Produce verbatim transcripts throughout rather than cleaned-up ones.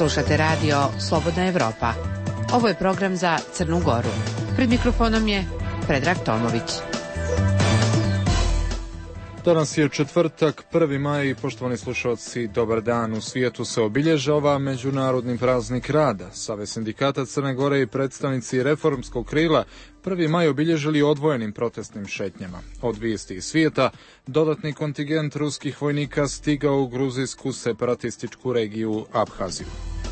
Slušate radio Slobodna Evropa. Ovo je program za Crnu Goru. Pred mikrofonom je Predrag Tomović. Danas je četvrtak, prvi maj i poštovani slušalci, dobar dan. U svijetu se obilježava Međunarodni praznik rada. Savez sindikata Crne Gore i predstavnici reformskog krila prvi maj obilježili odvojenim protestnim šetnjama. Od vijesti iz svijeta, dodatni kontingent ruskih vojnika stigao u gruzijsku separatističku regiju Abhaziju.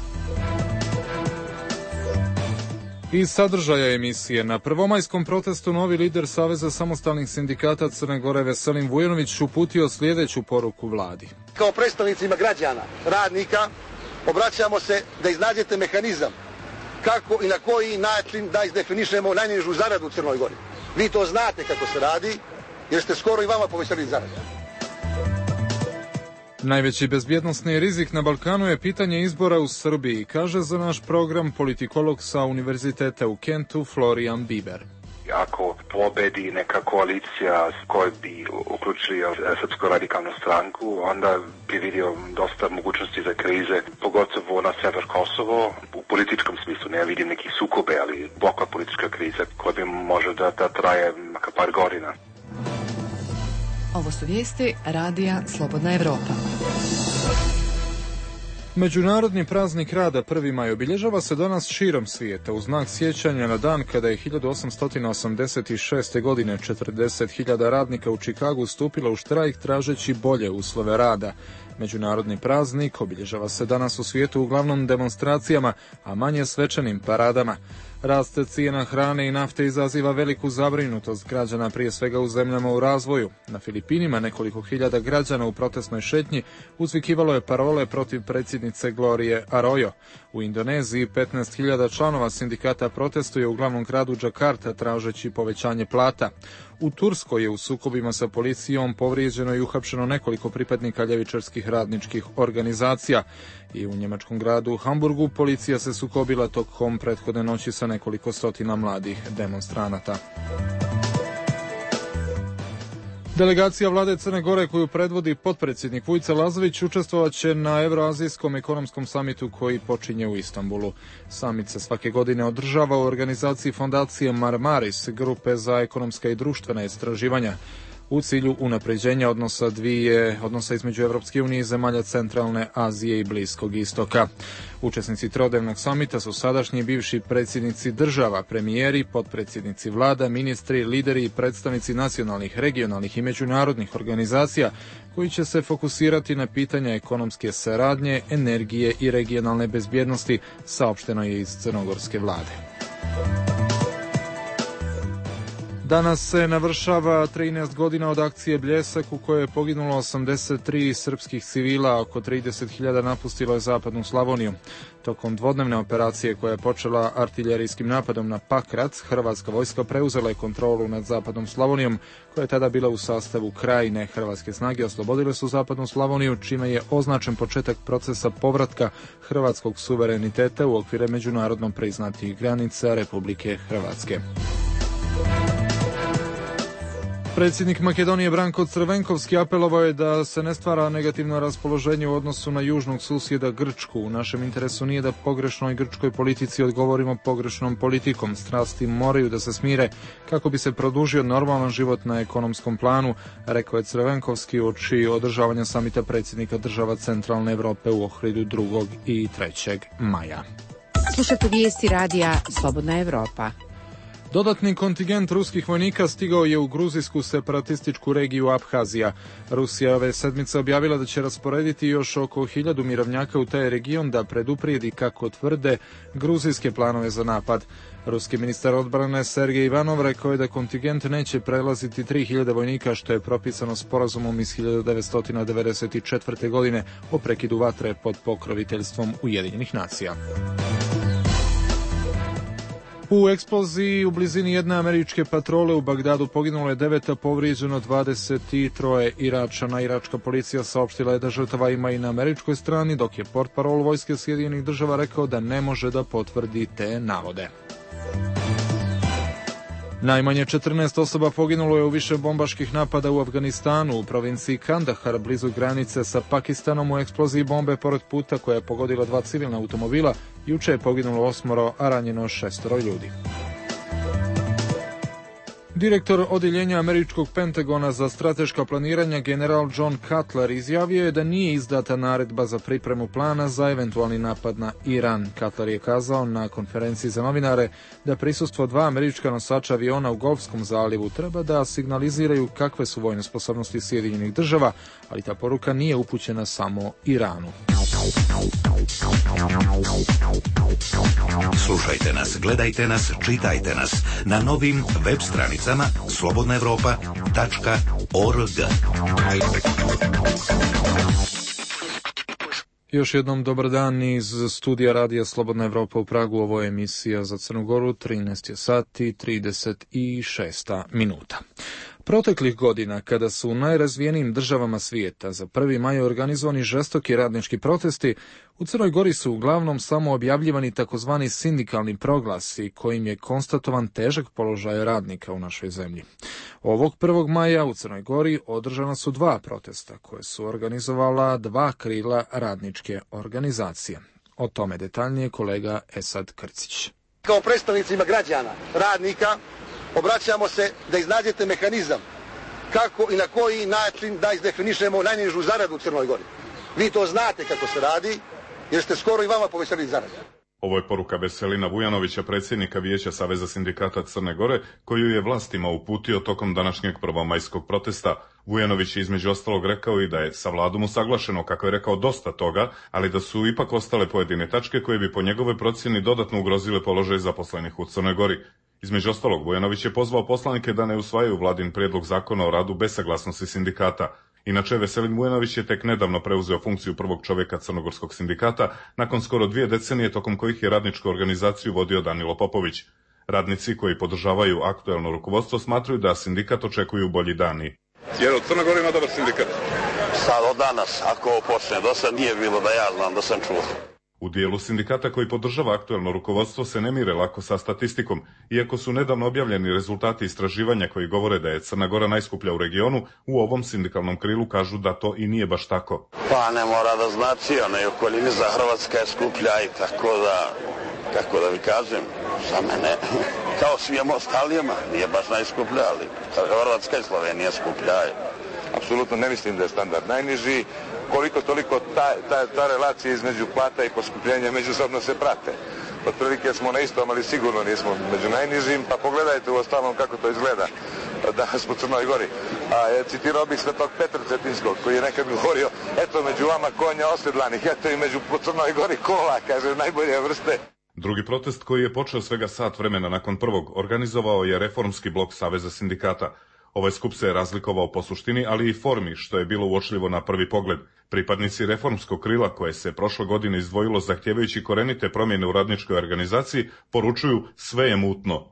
Iz sadržaja emisije, na prvomajskom protestu novi lider Saveza samostalnih sindikata Crne Gore Veselin Vujanović uputio sljedeću poruku vladi. Kao predstavnicima građana, radnika, obraćamo se da iznađete mehanizam kako i na koji način da izdefinišemo najnižu zaradu u Crnoj Gori. Vi to znate kako se radi, jer ste skoro i vama povećali zaradu. Najveći bezbjednosni rizik na Balkanu je pitanje izbora u Srbiji, kaže za naš program politikolog sa Univerziteta u Kentu Florian Biber. Ako pobedi neka koalicija koja bi uključili Srpsku radikalnu stranku, onda bi vidio dosta mogućnosti za krize, pogotovo na sever Kosovo. U političkom smislu ne vidim neki sukobe, ali blokva politička kriza koja bi može da, da traje makar par godina. Ovo su vijesti radija Slobodna Evropa. Međunarodni praznik rada prvi maj obilježava se danas širom svijeta u znak sjećanja na dan kada je hiljadu osamsto osamdeset šeste. godine četrdeset hiljada radnika u Čikagu stupilo u štrajk tražeći bolje uslove rada. Međunarodni praznik obilježava se danas u svijetu uglavnom demonstracijama, a manje svečanim paradama. Rast cijena hrane i nafte izaziva veliku zabrinutost građana, prije svega u zemljama u razvoju. Na Filipinima nekoliko hiljada građana u protestnoj šetnji uzvikivalo je parole protiv predsjednice Glorije Arroyo. U Indoneziji petnaest hiljada članova sindikata protestuje u glavnom gradu Džakarta tražeći povećanje plata. U Turskoj je u sukobima sa policijom povrijeđeno i uhapšeno nekoliko pripadnika ljevičarskih radničkih organizacija. I u njemačkom gradu Hamburgu policija se sukobila tokom prethodne noći sa nekoliko stotina mladih demonstranata. Delegacija vlade Crne Gore koju predvodi potpredsjednik Vujica Lazović učestvovat će na Evroazijskom ekonomskom samitu koji počinje u Istanbulu. Samit se svake godine održava u organizaciji fondacije Marmaris, grupe za ekonomska i društvena istraživanja, u cilju unapređenja odnosa dvije odnosa između Evropske unije i zemalja Centralne Azije i Bliskog Istoka. Učesnici trodnevnog samita su sadašnji i bivši predsjednici država, premijeri, potpredsjednici vlada, ministri, lideri i predstavnici nacionalnih, regionalnih i međunarodnih organizacija koji će se fokusirati na pitanja ekonomske saradnje, energije i regionalne bezbjednosti, saopšteno je iz crnogorske vlade. Danas se navršava trinaest godina od akcije Bljesak u kojoj je poginulo osamdeset tri srpskih civila, a oko trideset hiljada napustilo je zapadnu Slavoniju. Tokom dvodnevne operacije koja je počela artiljerijskim napadom na Pakrac, hrvatska vojska preuzela je kontrolu nad zapadnom Slavonijom, koja je tada bila u sastavu Krajine. Hrvatske snage oslobodile su zapadnu Slavoniju, čime je označen početak procesa povratka hrvatskog suvereniteta u okvire međunarodno priznatih granica Republike Hrvatske. Predsjednik Makedonije Branko Crvenkovski apelovao je da se ne stvara negativno raspoloženje u odnosu na južnog susjeda Grčku. U našem interesu nije da pogrešnoj grčkoj politici odgovorimo pogrešnom politikom. Strasti moraju da se smire kako bi se produžio normalan život na ekonomskom planu, rekao je Crvenkovski uoči održavanja samita predsjednika država Centralne Evrope u Ohridu drugog i trećeg maja. Slušate vijesti radija Slobodna Evropa. Dodatni kontingent ruskih vojnika stigao je u gruzijsku separatističku regiju Abhazija. Rusija ove sedmice objavila da će rasporediti još oko hiljadu mirovnjaka u taj region da preduprijedi, kako tvrde, gruzijske planove za napad. Ruski ministar odbrane Sergej Ivanov rekao je da kontingent neće prelaziti tri hiljade vojnika, što je propisano sporazumom iz hiljadu devetsto devedeset četvrte. godine o prekidu vatre pod pokroviteljstvom Ujedinjenih nacija. U eksploziji u blizini jedne američke patrole u Bagdadu poginulo je devet, a povrijeđeno dvadeset tri Iračana. Iračka policija saopštila je da žrtava ima i na američkoj strani, dok je portparol vojske Sjedinjenih država rekao da ne može da potvrdi te navode. Najmanje četrnaest osoba poginulo je u više bombaških napada u Afganistanu, u provinciji Kandahar, blizu granice sa Pakistanom, u eksploziji bombe pored puta koja je pogodila dva civilna automobila. Juče je poginulo osmoro, a ranjeno šestoro ljudi. Direktor odjeljenja američkog Pentagona za strateška planiranja general John Cutler izjavio je da nije izdata naredba za pripremu plana za eventualni napad na Iran. Cutler je kazao na konferenciji za novinare da prisustvo dva američka nosača aviona u Golfskom zalivu treba da signaliziraju kakve su vojne sposobnosti Sjedinjenih država, ali ta poruka nije upućena samo Iranu. Slušajte nas, gledajte nas, čitajte nas na novim web stranicama slobodna evropa tačka org. Još jednom dobar dan iz studija radija Slobodna Evropa u Pragu. Ovo je emisija za Crnu Goru, trinaest je sati trideset šest minuta. Proteklih godina, kada su u najrazvijenijim državama svijeta za prvi maj organizovani žestoki radnički protesti, u Crnoj Gori su uglavnom samo objavljivani takozvani sindikalni proglasi kojim je konstatovan težak položaj radnika u našoj zemlji. Ovog prvog maja u Crnoj Gori održana su dva protesta koje su organizovala dva krila radničke organizacije. O tome detaljnije kolega Esad Krcić. Kao predstavnicima građana, radnika, obraćamo se da iznađete mehanizam kako i na koji način da izdefinišemo najnižu zaradu u Crnoj Gori. Vi to znate kako se radi, jer ste skoro i vama povećali zaradu. Ovo je poruka Veselina Vujanovića, predsjednika Vijeća Saveza sindikata Crne Gore, koju je vlastima uputio tokom današnjeg prvomajskog protesta. Vujanović je između ostalog rekao i da je sa vladom usaglašeno, kako je rekao, dosta toga, ali da su ipak ostale pojedine tačke koje bi po njegove procjeni dodatno ugrozile položaj zaposlenih u Crnoj Gori. Između ostalog, Vujanović je pozvao poslanike da ne usvajaju vladin prijedlog zakona o radu bez saglasnosti sindikata. Inače, Veselin Vujanović je tek nedavno preuzeo funkciju prvog čovjeka Crnogorskog sindikata, nakon skoro dvije decenije tokom kojih je radničku organizaciju vodio Danilo Popović. Radnici koji podržavaju aktuelno rukovodstvo smatraju da sindikat očekuju bolji dani. Jer u Crnoj Gori ima dobar sindikat? Sad od danas, ako ovo počne, do sad nije bilo da ja znam, da sam čuo. U dijelu sindikata koji podržava aktuelno rukovodstvo se ne mire lako sa statistikom, iako su nedavno objavljeni rezultati istraživanja koji govore da je Crna Gora najskuplja u regionu, u ovom sindikalnom krilu kažu da to i nije baš tako. Pa ne mora da znači, ona je okolini za Hrvatska je skuplja i tako da, kako da vi kažem, za mene, kao svijemo ostalijama, nije baš najskuplja, ali Hrvatska i Slovenija skuplja je. Apsolutno ne mislim da je standard najniži. Koliko toliko ta, ta, ta relacija između plata i poskupljenja međusobno se prate. Otprilike smo na istom, ali sigurno nismo među najnižim, pa pogledajte u ostalom kako to izgleda danas po Crnoj Gori. A citirao bih Svetog Petra Cetinskog, koji je nekad govorio, eto među vama konja osedlanih, eto i među po Crnoj Gori kola, kaže, najbolje vrste. Drugi protest, koji je počeo svega sat vremena nakon prvog, organizovao je Reformski blok Saveza sindikata. Ovaj skup se je razlikovao po suštini, ali i formi, što je bilo uočljivo na prvi pogled. Pripadnici reformskog krila, koje se prošle godine izdvojilo zahtjevajući korenite promjene u radničkoj organizaciji, poručuju sve je mutno.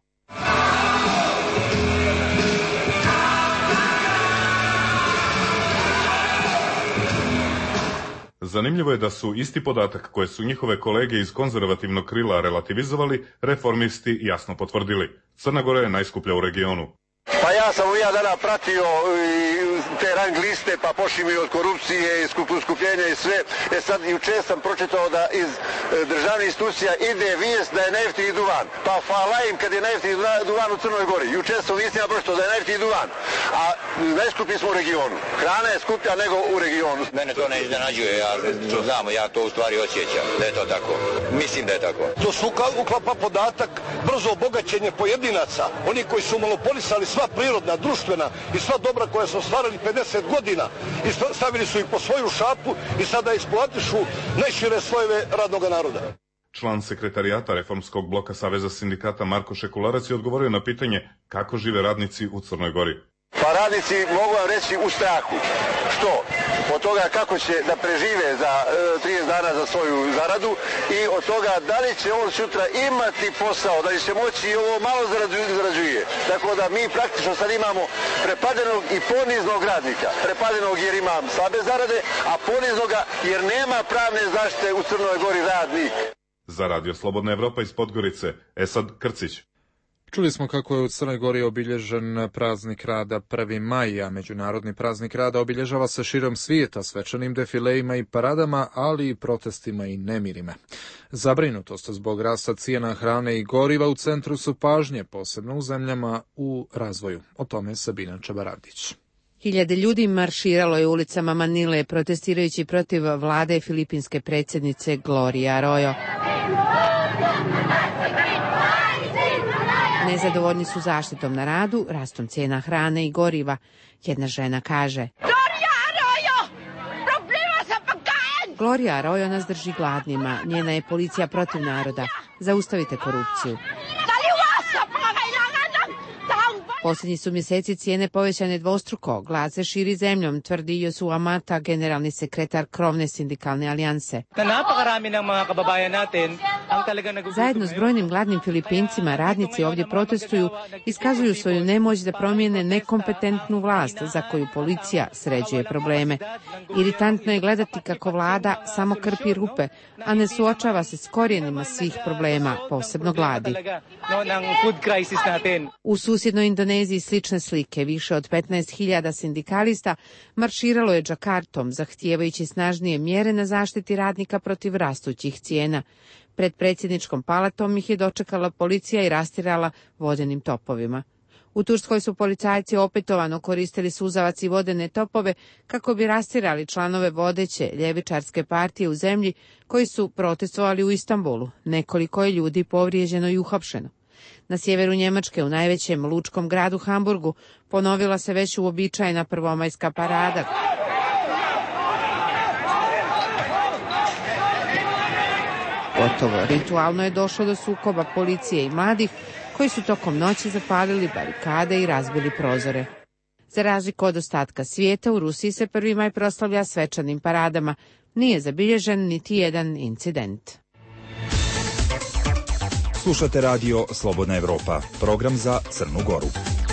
Zanimljivo je da su isti podatak koje su njihove kolege iz konzervativnog krila relativizovali, reformisti jasno potvrdili. Crna Gora je najskuplja u regionu. Pa ja sam ovih dana pratio te rang liste, pa pošli mi od korupcije i skupljenja i sve. E sad, juče sam pročitao da iz državnih institucija ide vijest da je najjeftiniji duvan. Pa hvala im kad je najjeftiniji duvan u Crnoj Gori. Juče sam vijestima pročitao da je najjeftiniji duvan, a najskuplji smo u regionu. Hrana je skuplja nego u regionu. Mene to ne iznenađuje, ja znam, ja to u stvari osjećam, da je to tako. Mislim da je tako. To su uklapa podatak brzo obogaćenje pojedinaca, oni koji su monopolisali sva prirodna, društvena i sva dobra koja su ostvarili pedeset godina i stavili su ih po svoju šapu i sada eksploatišu najšire slojeve radnog naroda. Član sekretarijata Reformskog bloka Saveza sindikata Marko Šekularac je odgovorio na pitanje kako žive radnici u Crnoj Gori. Pa radnici, mogu vam reći, u strahu. Što? Od toga kako će da prežive za e, trideset dana za svoju zaradu i od toga da li će on sutra imati posao, da li će moći i ovo malo zarađuje. Tako da mi praktično sad imamo prepadenog i poniznog radnika. Prepadenog jer ima slabe zarade, a poniznoga jer nema pravne zaštite u Crnoj Gori radnik. Za Radio Slobodna Evropa iz Podgorice, Esad Krcić. Čuli smo kako je u Crnoj Gori obilježen praznik rada prvi maj, a međunarodni praznik rada obilježava se širom svijeta svečanim defilejima i paradama, ali i protestima i nemirima. Zabrinutost zbog rasta cijena hrane i goriva u centru su pažnje, posebno u zemljama u razvoju. O tome Sabina Čabaravdić. Hiljade ljudi marširalo je ulicama Manile protestirajući protiv vlade filipinske predsjednice Gloria Arroyo. Nezadovoljni su zaštitom na radu, rastom cijena hrane i goriva. Jedna žena kaže: Gloria Arroyo! Problema sa pagajem! Gloria Arroyo nas drži gladnima. Njena je policija protiv naroda. Zaustavite korupciju. Posljednji su mjeseci cijene povećane dvostruko. Glad se širi zemljom, tvrdi Josu Amata, generalni sekretar krovne sindikalne alijanse. Zajedno s brojnim gladnim Filipincima, radnici ovdje protestuju, iskazuju svoju nemoć da promijene nekompetentnu vlast za koju policija sređuje probleme. Iritantno je gledati kako vlada samo krpi rupe, a ne suočava se s korijenima svih problema, posebno gladi. U susjednoj Indoneziji slične slike, više od petnaest hiljada sindikalista marširalo je Džakartom, zahtijevajući snažnije mjere na zaštiti radnika protiv rastućih cijena. Pred predsjedničkom palatom ih je dočekala policija i rastirala vodenim topovima. U Turskoj su policajci opetovano koristili suzavac i vodene topove kako bi rastirali članove vodeće ljevičarske partije u zemlji koji su protestovali u Istanbulu. Nekoliko je ljudi povrijeđeno i uhapšeno. Na sjeveru Njemačke, u najvećem lučkom gradu Hamburgu, ponovila se već uobičajena prvomajska parada. Gotovo ritualno je došlo do sukoba policije i mladih koji su tokom noći zapalili barikade i razbili prozore. Za razliku od ostatka svijeta, u Rusiji se prvi maj proslavlja svečanim paradama. Nije zabilježen niti jedan incident. Slušate radio Slobodna Evropa, program za Crnu Goru.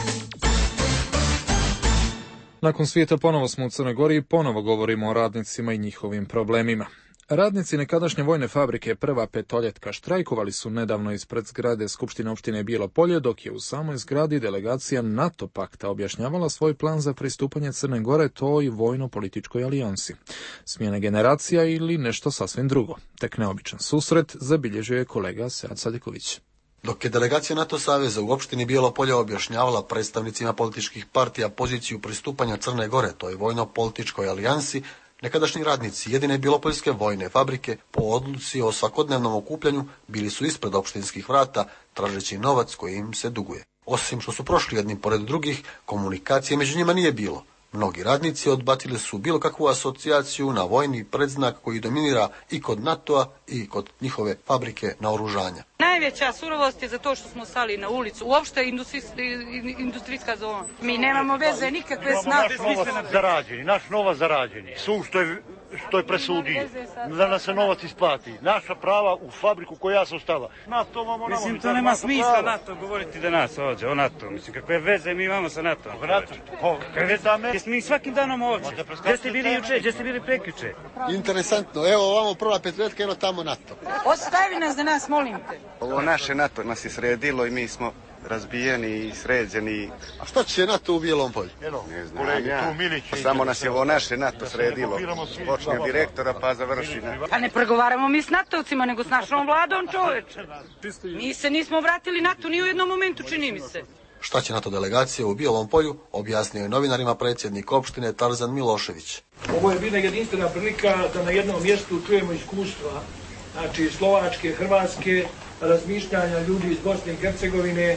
Nakon svijeta ponovo smo u Crnoj Gori i ponovo govorimo o radnicima i njihovim problemima. Radnici nekadašnje vojne fabrike Prva petoljetka štrajkovali su nedavno ispred zgrade Skupštine opštine Bijelo Polje, dok je u samoj zgradi delegacija NATO pakta objašnjavala svoj plan za pristupanje Crne Gore toj vojno-političkoj alijansi. Smjena generacija ili nešto sasvim drugo. Tek neobičan susret zabilježio je kolega Sead Sadeković. Dok je delegacija NATO saveza u opštini Bijelo Polje objašnjavala predstavnicima političkih partija poziciju pristupanja Crne Gore toj vojno-političkoj alijansi, nekadašnji radnici jedine bijelopoljske vojne fabrike po odluci o svakodnevnom okupljanju bili su ispred opštinskih vrata tražeći novac koji im se duguje. Osim što su prošli jednim pored drugih, komunikacije među njima nije bilo. Mnogi radnici odbacili su bilo kakvu asocijaciju na vojni predznak koji dominira i kod NATO-a i kod njihove fabrike naoružanja. Najveća surovost je za to što smo stali na ulicu. Uopšte industrijska zona. Mi nemamo veze nikakve s NATO. Naš novac zarađeni, naš novac zarađeni. Sud što je, što je presudio. Da nas se novac isplati. Naša prava u fabriku koju ja sam stala. NATO vamo namo. Mislim, to nema smisla NATO govoriti da nas ovdje o NATO. Mislim, kakve veze mi imamo sa NATO. NATO, kakve veze me? Jesmo mi svakim danom ovdje. Gdje ste bili juče, gdje ste bili prekjuče? Interesantno, evo ovamo Prva petoljetka, eno tamo NATO. Ostavi nas da nas, molim te. Ovo naše NATO nas je sredilo i mi smo razbijeni i sređeni. A šta će NATO u Bijelom Polju? Ne znam ja. Samo nas je ovo naše NATO sredilo. Počne direktora pa završi. Pa ne pregovaramo mi s natovcima, nego s našom vladom, čoveče. Mi se nismo vratili NATO ni u jednom momentu, čini mi se. Šta će NATO delegacija u Bijelom Polju, objasnio je novinarima predsjednik opštine Tarzan Milošević. Ovo je bila jedinstvena prilika da na jednom mjestu čujemo iskustva, znači Slovačke, Hrvatske, razmišljanja ljudi iz Bosne i Hercegovine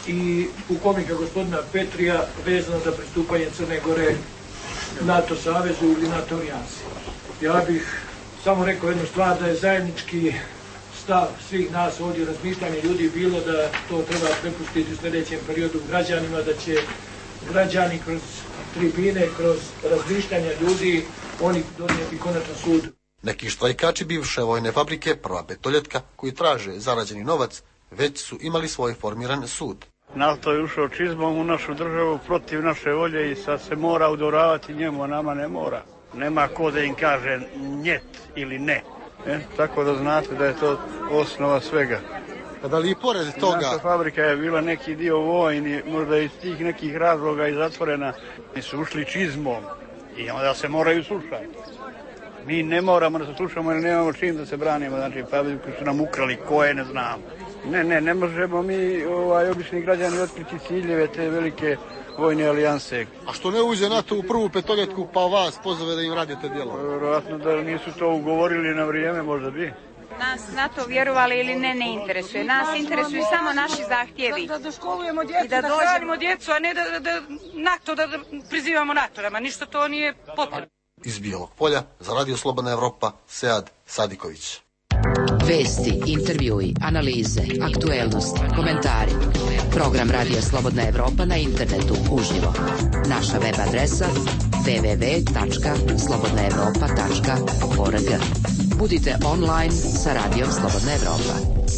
i pukovnika gospodina Petrija vezano za pristupanje Crne Gore NATO savezu ili NATO alijansi. Ja bih samo rekao jednu stvar, da je zajednički stav svih nas ovdje, razmišljanje ljudi bilo da to treba prepustiti u sljedećem periodu građanima, da će građani kroz tribine, kroz razmišljanja ljudi, oni donijeti konačan sud. Neki štrajkači bivše vojne fabrike Prva petoljetka, koji traže zarađeni novac, već su imali svoj formiran sud. NATO je ušao čizmom u našu državu protiv naše volje i sad se mora udoravati njemu, a nama ne mora. Nema ko da im kaže njet ili ne. E, tako da znate da je to osnova svega. Da li i pored toga... Naša fabrika je bila neki dio vojni, možda iz tih nekih razloga i zatvorena. Mi su ušli čizmom i onda se moraju slušati. Mi ne moramo da se slušamo jer nemamo čim da se branimo. Znači, fabriku su nam ukrali, koje ne znamo. Ne, ne, ne možemo mi, ovaj, obični građani, otkriti ciljeve te velike vojne alijanse. A što ne uđe NATO u prvu petoljetku pa vas pozove da im radite djelo? Vjerojatno da nisu to ugovorili na vrijeme, možda bi. Nas NATO vjerovali ili ne, ne interesuje. Nas interesuju samo naši zahtjevi. Da, da školujemo djecu, I da, da hranimo djecu, a ne da, da, da NATO, da, da prizivamo NATO. Nama ništa to nije potrebno. Iz Bijelog polja, za Radio Slobodna Evropa, Sead Sadiković. Vesti, intervjui, analize, aktuelnosti, komentari. Program Radija Slobodna Evropa na internetu uživo. Naša web adresa w w w tačka slobodna evropa tačka org. Budite online sa Radijom Slobodna Evropa.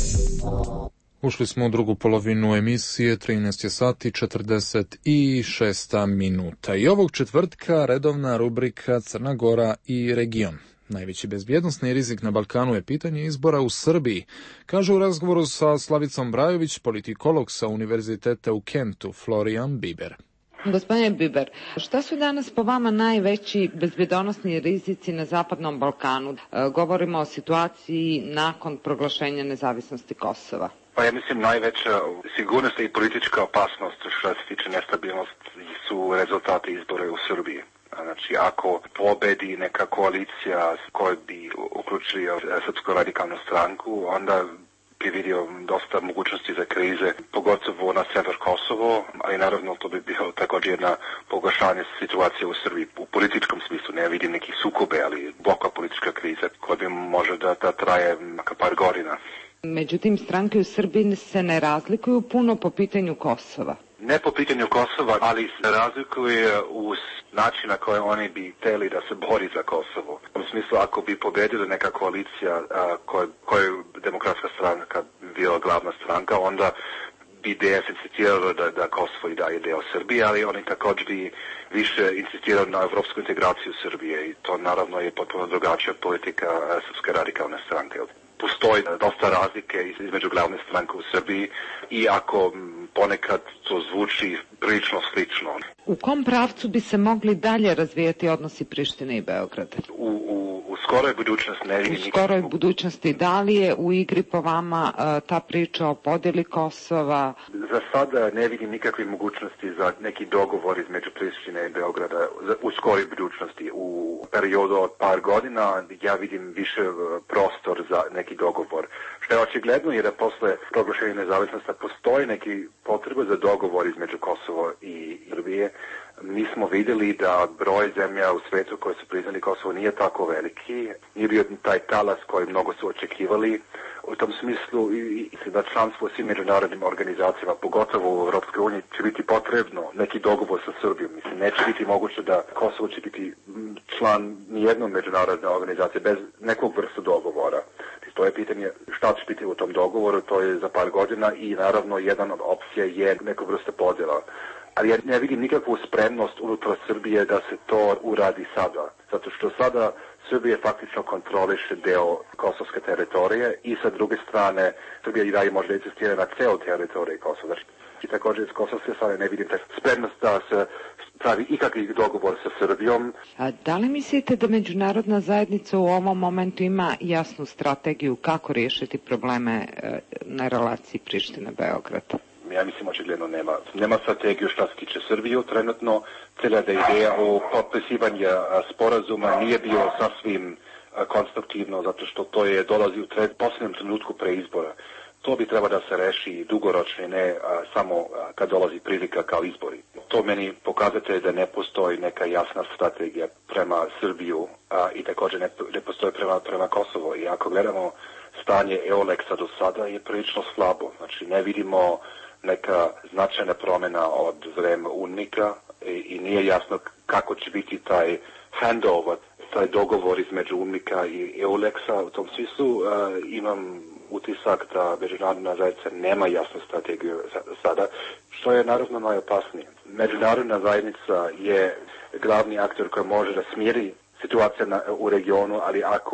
Ušli smo u drugu polovinu emisije, trinaest je sati četrdeset šest minuta. I ovog četvrtka redovna rubrika Crna Gora i region. Najveći bezbjednosni rizik na Balkanu je pitanje izbora u Srbiji, kaže u razgovoru sa Slavicom Brajović, politikolog sa Univerziteta u Kentu, Florian Biber. Gospodine Biber, šta su danas po vama najveći bezbjednosni rizici na Zapadnom Balkanu? Govorimo o situaciji nakon proglašenja nezavisnosti Kosova. Pa ja mislim najveća sigurnost i politička opasnost što se tiče nestabilnosti su rezultati izbora u Srbiji. Znači, ako pobedi neka koalicija koja bi uključila Srpsku radikalnu stranku, onda bi vidio dosta mogućnosti za krize, pogotovo na sever Kosovo, ali naravno to bi bilo također jedna pogoršanje situacije u Srbiji. U političkom smislu ne vidim neki sukobe, ali bloka politička kriza koja bi može da, da traje neka par godina. Međutim, stranke u Srbiji se ne razlikuju puno po pitanju Kosova. Ne po pitanju Kosova, ali se razlikuje u način na koji oni bi htjeli da se bori za Kosovo. U smislu, ako bi pobedila neka koalicija koja je demokratska stranka bila glavna stranka, onda bi D S insistiralo da, da Kosovo i dalje deo Srbije, ali oni također bi više insistirali na evropsku integraciju Srbije i to naravno je potpuno drugačija politika Srpske radikalne stranke. Postoji dosta razlike između glavne stranke u Srbiji i ako ponekad to zvuči prilično slično. U kom pravcu bi se mogli dalje razvijati odnosi Prištine i Beograda? U, u, u skoroj budućnosti ne vidim. U skoroj nikakvu... budućnosti, da li je u igri po vama uh, ta priča o podjeli Kosova? Za sada ne vidim nikakve mogućnosti za neki dogovor između Prištine i Beograda u skoroj budućnosti. U periodu od par godina ja vidim više prostor za neki dogovor. Što je očigledno je da posle proglašenja nezavisnosti postoji neki potreba za dogovor između Kosovo i Srbije. Mi smo vidjeli da broj zemlja u svijetu koji su priznali Kosovo nije tako veliki, nije bio taj talas koji mnogo su očekivali. U tom smislu i da članstvo u svim međunarodnim organizacijama, pogotovo u Europskoj uniji, će biti potrebno neki dogovor sa Srbijom. Mislim, neće biti moguće da Kosovo će biti član nijednog međunarodne organizacije bez nekog vrsta dogovora. To je pitanje šta će biti u tom dogovoru, to je za par godina i naravno jedan od opcija je neka vrsta podjela. Ali ja ne vidim nikakvu spremnost unutar Srbije da se to uradi sada. Zato što sada Srbija faktično kontroliše deo kosovske teritorije i sa druge strane Srbija i dalje može insistirati na ceo teritorij Kosova. I također iz kosovske strane ne vidim spremnost da se pravi ikakvi dogovor sa Srbijom. A da li mislite da međunarodna zajednica u ovom momentu ima jasnu strategiju kako riješiti probleme na relaciji Prištine-Beograd? Ja mislim očigledno nema. Nema strategiju što se tiče Srbije trenutno. Cijela da ideja o potpisivanju sporazuma nije bio sasvim konstruktivno zato što to je dolazi u posljednjem trenutku pre izbora. To bi treba da se reši dugoročno, ne a, samo a, kad dolazi prilika kao izbori. To meni pokazate da ne postoji neka jasna strategija prema Srbiju a, i također ne, ne postoji prema, prema Kosovo. I ako gledamo stanje EULEX-a do sada je prilično slabo. Znači ne vidimo neka značajna promjena od vremena UNMIK-a i, i nije jasno kako će biti taj handover, taj dogovor između UNMIK-a i EULEX-a. U tom smislu a, imam utisak da međunarodna zajednica nema jasnu strategiju sada, što je naravno najopasnije. Međunarodna zajednica je glavni aktor koji može da smiri situacija na, u regionu, ali ako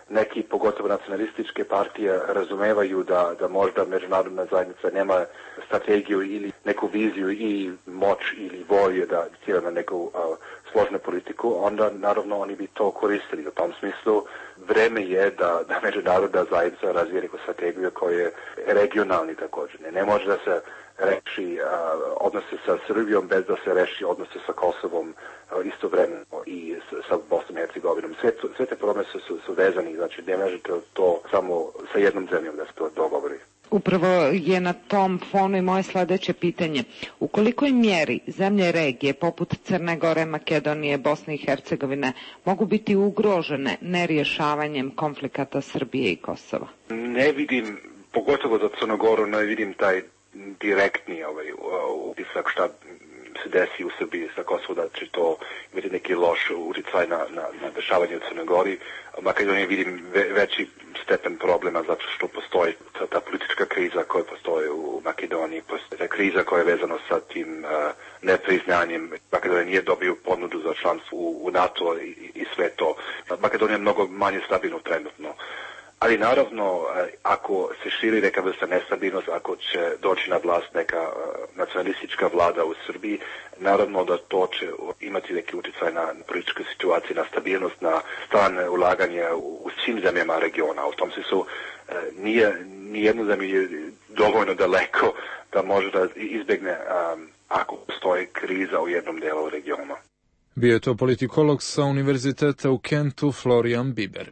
neki, pogotovo nacionalističke partije, razumevaju da, da možda međunarodna zajednica nema strategiju ili neku viziju i moć ili volje da cijela na neku a, složnu politiku, onda naravno oni bi to koristili. U tom smislu vreme je da, da međunarodna zajednica razvije neku strategiju koja je regionalni također. Ne, ne može da se reši a, odnose sa Srbijom bez da se reši odnose sa Kosovom a, istovremeno i s, sa Bosnom i Hercegovinom. Sve, sve te probleme su, su, su vezani, znači ne možete to samo sa jednom zemljom da se to dogovori. Upravo je na tom fonu i moje sledeće pitanje. U kolikoj mjeri zemlje regije poput Crne Gore, Makedonije, Bosne i Hercegovine mogu biti ugrožene nerješavanjem konflikata Srbije i Kosova? Ne vidim, pogotovo za Crnu Goru, ne vidim taj direktni ovaj, utisak šta se desi u Srbiji sa Kosovo, da će to imati neki loš utjecaj na, na, na dešavanje u Crnoj Gori. U Makedoniji vidim ve, veći stepen problema zato što postoji ta, ta politička kriza koja postoji u Makedoniji, postoji ta kriza koja je vezana sa tim uh, nepriznanjem. Makedonija nije dobio ponudu za članstvo u, u NATO i, i sve to. Makedonija je mnogo manje stabilno trenutno. Ali naravno, ako se širi neka vrsta nestabilnost, ako će doći na vlast neka nacionalistička vlada u Srbiji, naravno da to će imati neki utjecaj na političku situaciju, na stabilnost, na stalne ulaganje u svim zemljama regiona. U tom smislu nije nijedno zemlje dovoljno daleko da može da izbjegne ako postoji kriza u jednom delu regiona. Bio je to politikolog sa Univerziteta u Kentu, Florian Biber.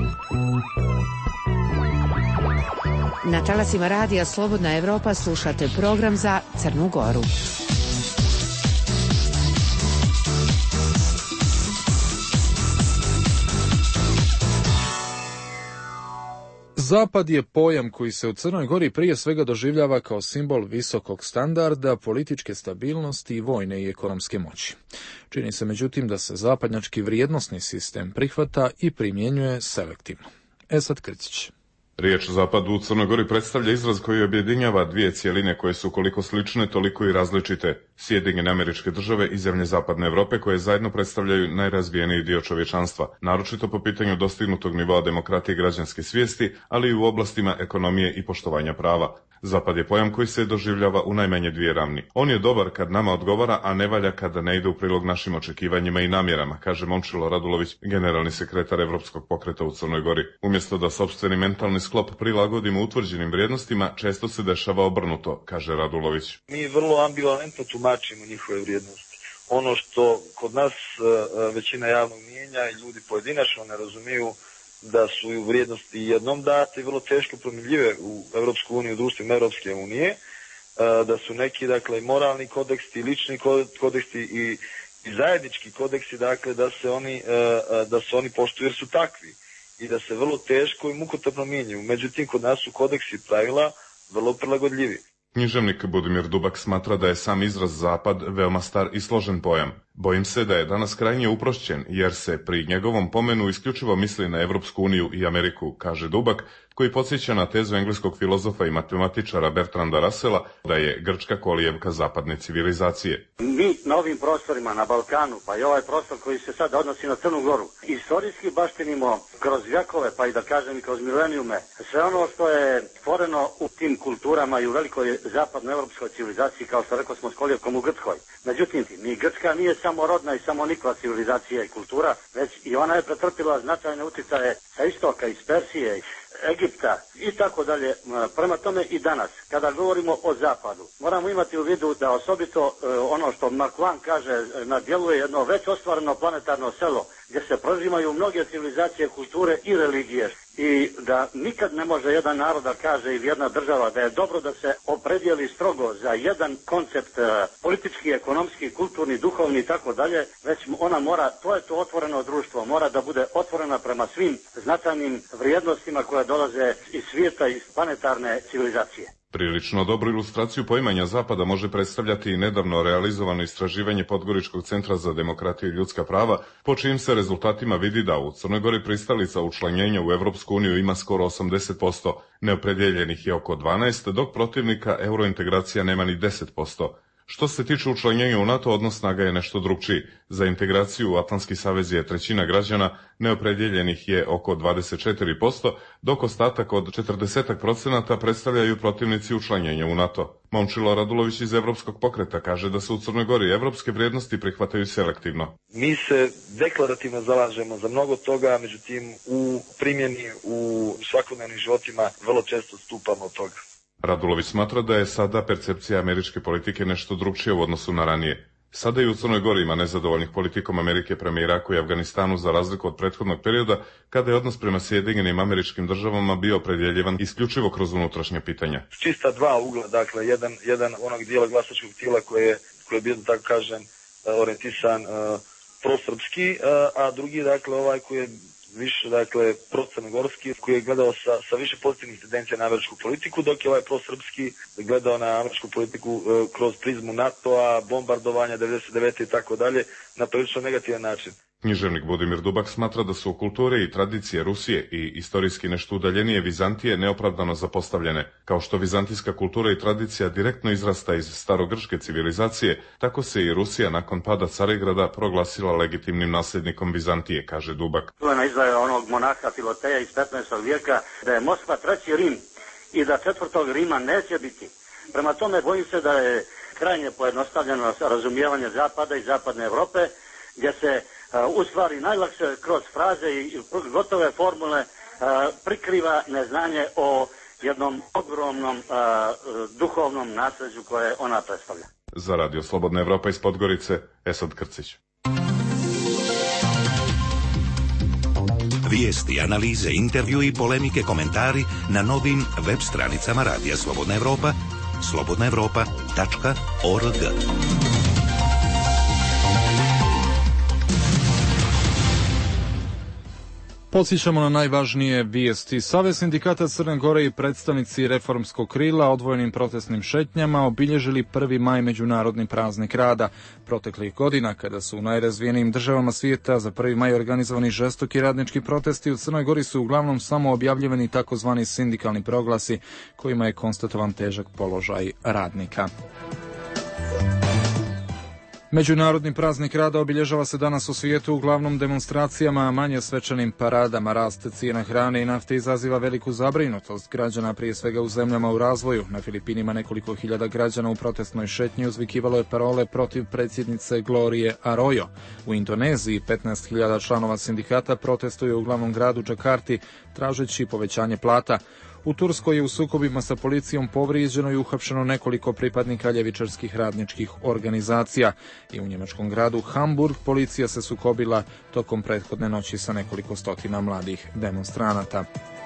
Na talasima radija Slobodna Evropa slušate program za Crnu Goru. Zapad je pojam koji se u Crnoj Gori prije svega doživljava kao simbol visokog standarda, političke stabilnosti i vojne i ekonomske moći. Čini se međutim da se zapadnjački vrijednosni sistem prihvata i primjenjuje selektivno. Esad Krcić. Riječ Zapad u Crnoj Gori predstavlja izraz koji objedinjava dvije cijeline koje su koliko slične, toliko i različite. Sjedinjene Američke Države i zemlje Zapadne Evrope koje zajedno predstavljaju najrazvijeniji dio čovječanstva, naročito po pitanju dostignutog nivoa demokratije i građanske svijesti, ali i u oblastima ekonomije i poštovanja prava. Zapad je pojam koji se doživljava u najmanje dvije ravni. On je dobar kad nama odgovara, a ne valja kada ne ide u prilog našim očekivanjima i namjerama, kaže Momčilo Radulović, generalni sekretar Evropskog pokreta u Crnoj Gori. Umjesto da sopstveni mentalni sklop prilagodimo utvrđenim vrijednostima, često se dešava obrnuto, kaže Radulović. Mi vrlo ambivalentno tumačimo njihove vrijednosti. Ono što kod nas većina javnog mijenja i ljudi pojedinačno ne razumiju da su i vrijednosti jednom date i vrlo teško promjenjive u Evropsku uniju, u društvima Evropske unije, da su neki, dakle, moralni kodeksi, lični kodeksi i, i zajednički kodeksi, dakle, da se oni, da se oni poštuju jer su takvi i da se vrlo teško i mukotrpno mijenjaju. Međutim, kod nas su kodeksi pravila vrlo prilagodljivi. Književnik Budimir Dubak smatra da je sam izraz Zapad veoma star i složen pojam. Bojim se da je danas krajnje uprošćen, jer se pri njegovom pomenu isključivo misli na Evropsku uniju i Ameriku, kaže Dubak, koji podsjeća na tezu engleskog filozofa i matematičara Bertranda Russella da je Grčka kolijevka zapadne civilizacije. Mi na ovim prostorima, na Balkanu, pa i ovaj prostor koji se sad odnosi na Crnu Goru, istorijski baštinimo kroz vjekove, pa i da kažem i kroz milenijume, sve ono što je stvoreno u tim kulturama i u velikoj zapadnoevropskoj civilizaciji, kao što rekao smo s kolijevkom u Grčkoj. Međutim, ni Grčka nije samo rodna i samo nikla civilizacija i kultura, već i ona je pretrpila značajne utjecaje sa istoka, iz Persije, Egipta i tako dalje. Prema tome i danas, kada govorimo o zapadu, moramo imati u vidu da osobito ono što Mark Twain kaže, na djelu je jedno već ostvareno planetarno selo, gdje se prožimaju mnoge civilizacije, kulture i religije. I da nikad ne može jedan narod da kaže ili jedna država da je dobro da se opredijeli strogo za jedan koncept politički, ekonomski, kulturni, duhovni i tako dalje, već ona mora, to je to otvoreno društvo, mora da bude otvorena prema svim značajnim vrijednostima koje dolaze iz svijeta, iz planetarne civilizacije. Prilično dobru ilustraciju poimanja Zapada može predstavljati i nedavno realizovano istraživanje Podgoričkog centra za demokratiju i ljudska prava, po čijim se rezultatima vidi da u Crnoj Gori pristalica učlanjenja u Evropsku uniju ima skoro osamdeset posto, neopredjeljenih je oko dvanaest, dok protivnika eurointegracija nema ni deset posto. Što se tiče učlanjenja u NATO, odnos snaga je nešto drugčiji. Za integraciju u Atlantski savez je trećina građana, neopredjeljenih je oko dvadeset četiri posto, dok ostatak od četrdeset procenata predstavljaju protivnici učlanjenja u NATO. Momčilo Radulović iz Evropskog pokreta kaže da se u Crnoj Gori evropske vrijednosti prihvataju selektivno. Mi se deklarativno zalažemo za mnogo toga, međutim u primjeni u svakodnevnim životima vrlo često stupamo od toga. Radulović smatra da je sada percepcija američke politike nešto drugčija u odnosu na ranije. Sada i u Crnoj Gori ima nezadovoljnih politikom Amerike prema Iraku i Afganistanu za razliku od prethodnog perioda kada je odnos prema Sjedinjenim Američkim Državama bio opredjeljivan isključivo kroz unutrašnje pitanja. Čista dva ugla, dakle jedan, jedan onog dijela glasačkog tijela koje je, koje je bio, tako kažem, orijentisan uh, prosrpski, uh, a drugi, dakle, ovaj koji je više, dakle, procrnogorski, koji je gledao sa, sa više pozitivnih tendencija na američku politiku, dok je ovaj prosrpski gledao na američku politiku uh, kroz prizmu NATO-a, bombardovanja devedeset devete i tako dalje, na prilično negativan način. Književnik Budimir Dubak smatra da su kulture i tradicije Rusije i istorijski nešto udaljenije Vizantije neopravdano zapostavljene. Kao što vizantijska kultura i tradicija direktno izrasta iz starogrčke civilizacije, tako se i Rusija nakon pada Carigrada proglasila legitimnim nasljednikom Vizantije, kaže Dubak. Čuvena izdaja onog monaha Filoteja iz petnaestog vijeka da je Moskva treći Rim i da četvrtog Rima neće biti. Prema tome bojim se da je krajnje pojednostavljeno razumijevanje Zapada i Zapadne Evrope, gdje se u stvari najlakše kroz fraze i gotove formule prikriva neznanje o jednom ogromnom duhovnom nasljeđu koje ona predstavlja. Za Radio Slobodna Evropa iz Podgorice, Esad Krcić. Vijesti, analize, intervju i polemike, komentari na novim web stranicama Radija Slobodna Evropa, slobodna evropa tačka org. Podsjećamo na najvažnije vijesti. Savez sindikata Crne Gore i predstavnici reformskog krila odvojenim protestnim šetnjama obilježili prvi maj Međunarodni praznik rada. Proteklih godina, kada su u najrazvijenijim državama svijeta za prvi maj organizovani žestoki radnički protesti, u Crnoj Gori su uglavnom samo objavljivani takozvani sindikalni proglasi kojima je konstatovan težak položaj radnika. Međunarodni praznik rada obilježava se danas u svijetu uglavnom demonstracijama, a manje svečanim paradama. Rast cijena hrane i nafte izaziva veliku zabrinutost građana, prije svega u zemljama u razvoju. Na Filipinima nekoliko hiljada građana u protestnoj šetnji uzvikivalo je parole protiv predsjednice Glorie Arroyo. U Indoneziji petnaest hiljada članova sindikata protestuje u glavnom gradu Džakarti tražeći povećanje plata. U Turskoj je u sukobima sa policijom povrijeđeno i uhapšeno nekoliko pripadnika ljevičarskih radničkih organizacija. I u njemačkom gradu Hamburg policija se sukobila tokom prethodne noći sa nekoliko stotina mladih demonstranata.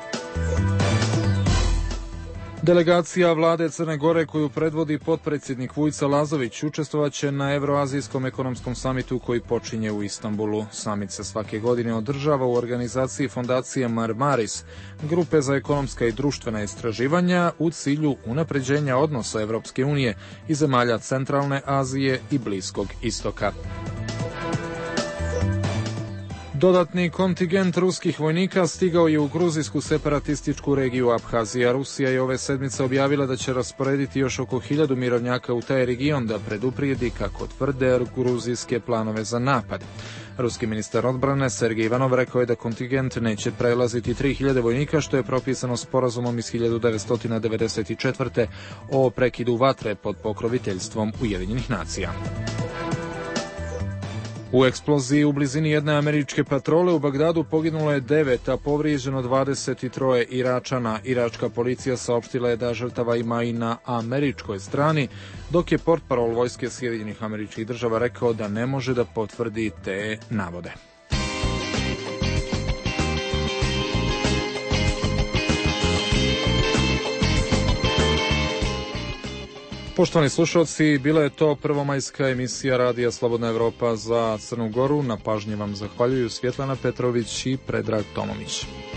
Delegacija vlade Crne Gore koju predvodi potpredsjednik Vujca Lazović učestvovaće na Evroazijskom ekonomskom samitu koji počinje u Istanbulu. Samit se svake godine održava u organizaciji fondacije Marmaris, grupe za ekonomska i društvena istraživanja u cilju unapređenja odnosa Evropske unije i zemalja Centralne Azije i Bliskog Istoka. Dodatni kontingent ruskih vojnika stigao je u gruzijsku separatističku regiju Abhazija. Rusija je ove sedmice objavila da će rasporediti još oko hiljadu mirovnjaka u taj region da preduprijedi, kako tvrde, gruzijske planove za napad. Ruski ministar odbrane Sergej Ivanov rekao je da kontingent neće prelaziti tri hiljade vojnika, što je propisano sporazumom iz hiljadu devetsto devedeset četvrte. o prekidu vatre pod pokroviteljstvom Ujedinjenih nacija. U eksploziji u blizini jedne američke patrole u Bagdadu poginulo je devet, a povrijeđeno dvadeset troje Iračana. Iračka policija saopštila je da žrtava ima i na američkoj strani, dok je portparol vojske Sjedinjenih Američkih Država rekao da ne može da potvrdi te navode. Poštovani slušalci, bila je to prvomajska emisija Radija Slobodna Evropa za Crnu Goru. Na pažnji vam zahvaljuju Svjetlana Petrović i Predrag Tomović.